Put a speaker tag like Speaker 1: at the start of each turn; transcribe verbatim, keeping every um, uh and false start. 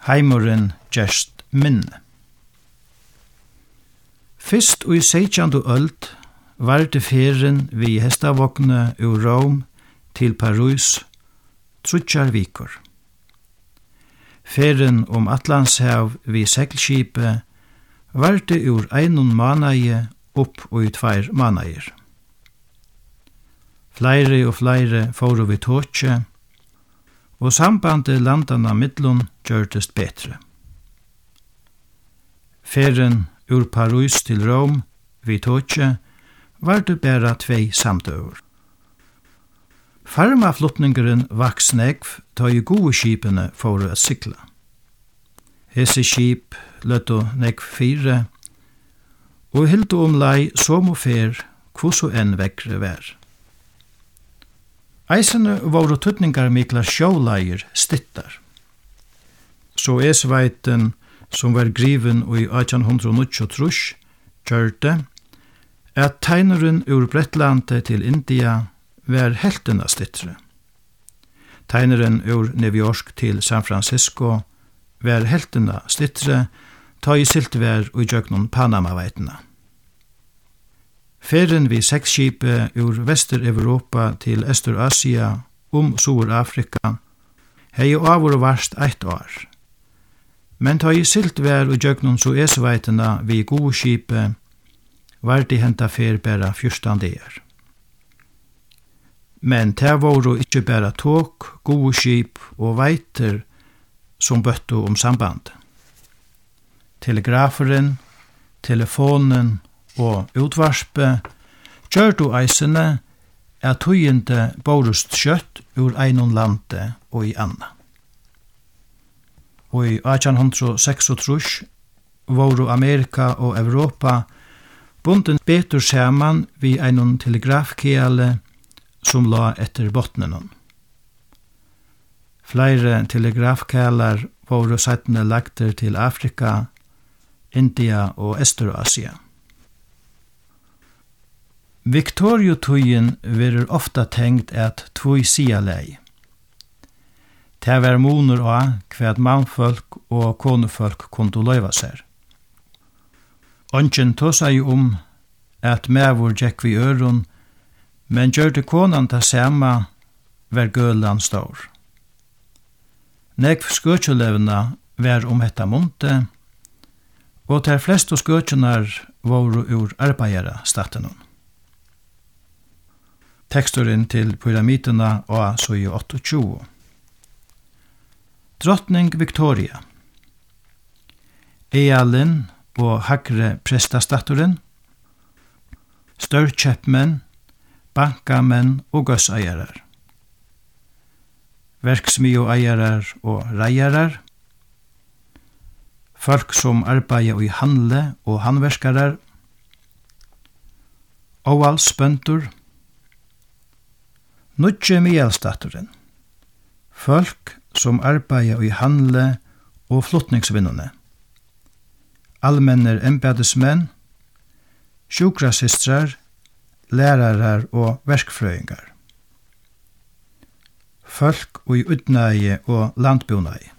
Speaker 1: heimurin gerst minne. Fyrst og i seitjandu øld var det ferien vi hestavåkne ur Rom til Paris trutjar vikur. Ferien om Atlantshav vi seglskipe var det ur einun manaie opp og i tveir manaier. Flere og flere fóru vi tåtje, og sambandet landana midlun gjørtest betre. Ferien ur Paris til Rom vi tåtje var det bæra tvei samdøver. Farmaflutningeren vaks negv ta i gode skipene for å sykla. Hese skip løtto negv fire, og hildu om lei som og fer hvorso enn vekkre vær. Eisene våre tøtningar mikla sjåleier stittar. Så esveiten som var griven i átjan hundrað og níggjuogtrýss gjørte at tegneren ur Bretlandet til India var heltena stittre. Tegneren ur New York til San Francisco var heltena stittre, ta i siltvær og i gjøknon Panama-veitena. Ferien vi seksskipe ur Vester-Europa til Øster-Asia om Sur-Afrika hei jo avur varst eitt år. Men ta i siltvær og i gjøknon Suez-veitena vi gode skipe var de henta fer bæra fjørstan der. Men det var ikkje bæra tåk, gode skip og veiter som bøttu om samband. Telegraferen, telefonen og utvarspe gjør du eisene at tøyende borust kjøtt ur einon lande og i anna. Og i átjan hundrað og seksogtrýss voru Amerika og Europa bunden betur saman vi einon telegrafkeale som la etter botnenon. Flere telegrafkealar voru sættene lagter til Afrika, India og Øster-Asia. Viktoriotøyen verur ofta tengt at tvoi sia lei. Det var moner av hva mannfolk og konefolk kundu løyva seg. Ongen tog seg om at mevor gjekk vi øron, men gjørte konan ta sama var gølan stor. Nekv skøtjelevna var om hetta munte, og ter flest skøtjenar voru ur arbeidere statenon. Tekstoren til pyramidena og så i tjueåtte. Drottning Victoria. Ealin og hagre prestastatoren, størkjeppmenn, bankamenn og gøsseierar, verksmioeierar og reiarar, folk som arbeider i handle og handverskarar, ovalsbøndur, nudje mialstatoren, folk som arbeider i handle og flotningsvinnene, allmenner embedesmenn, sjukrasistrar, lærarar og verkfrøyngar, folk og i utnægie og landbunægie.